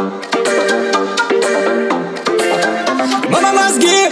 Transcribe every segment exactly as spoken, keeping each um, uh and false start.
Мама, мозги!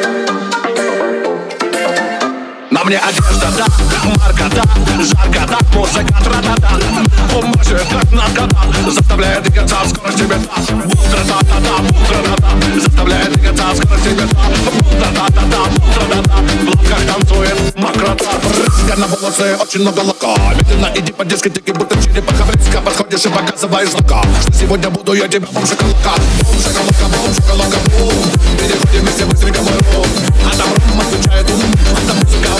На мне одежда, да, марка, да, жарко, да, музыка, тра-та-та. Бумажек, как наркота, заставляет двигаться в скорости бета. Тра-та-та-та, тра-та-та, заставляет двигаться в скорости бета. Тра-та-та-та, тра-та-та, в лапках танцует макрота. Брызга на волосы, очень много лака. Медленно иди по дискотеке, будто черепаха. Близко подходишь и показываешь знака, что сегодня буду я тебя бом-шоколака. Бом-шоколака, бом-шоколака, бум. Переходим вместе быстренько мой ром. А там ром отвечает ум, а там музыка.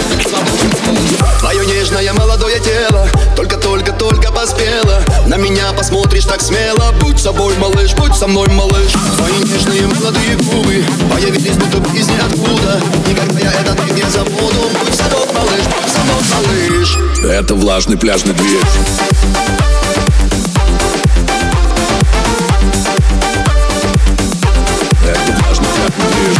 Твое нежное молодое тело только-только-только поспело. На меня посмотришь так смело. Будь собой, малыш, будь со мной, малыш. Твои нежные молодые губы появились будто бы из ниоткуда. Никогда я это так не забуду. Будь со мной, малыш, будь со мной, малыш. Это влажный пляжный движ. Это влажный пляжный движ.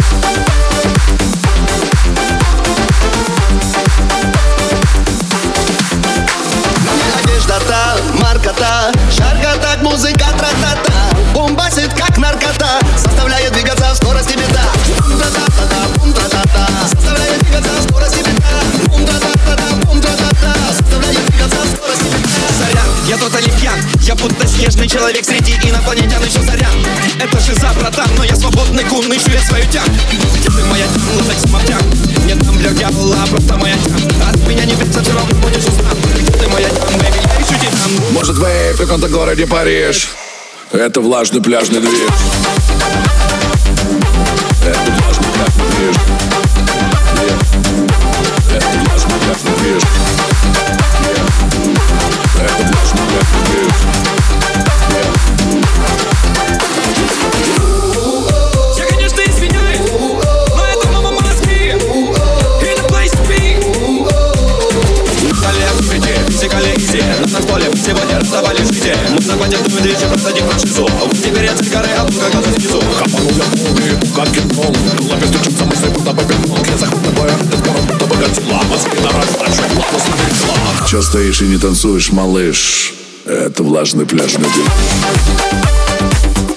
Маркота, жарко так, музыка, тра-та-та. Бомбасит как наркота, заставляет двигаться в скорости бета. Бум-тра-та-та-та, бум-тра-та-та, заставляет двигаться в скорости бета. Бум-тра-та-та-та, бум-тра-та-та, заставляет двигаться в скорости бета. Сорян, я тотали пьян, я будто снежный человек среди инопланетян, еще зарян. Это же за братан, но я свободный кун, ищу я свою тяг. Где ты, моя тян, латекс мовтян? Нет там для дьявола, просто моя тян. От меня не биться, все равно будешь устан. Где ты, моя тян, бэби, я ищу тебя. Может, вейп в каком-то городе Париж. Это влажный пляжный движ. Это влажный пляжный движ. Это влажный пляжный движ. Это влажный пляжный движ. Я, конечно, извиняюсь, но это мама мозги. In the place to be. Коллеги, все коллеги, на танцполе сегодня раздавали в жите. Мы захватим твою дверь, продадим франшизу. Теперь я цигары, а тут как-то снизу. Капанул я полный, как кинг-конг. Лапе стучится мысли, будто бы пинг-понг. Я захватываю этот город, будто бы Годзилла. Мозги нарастают, плавно смотрит. Чё стоишь и не танцуешь, малыш? Это влажный пляжный движ.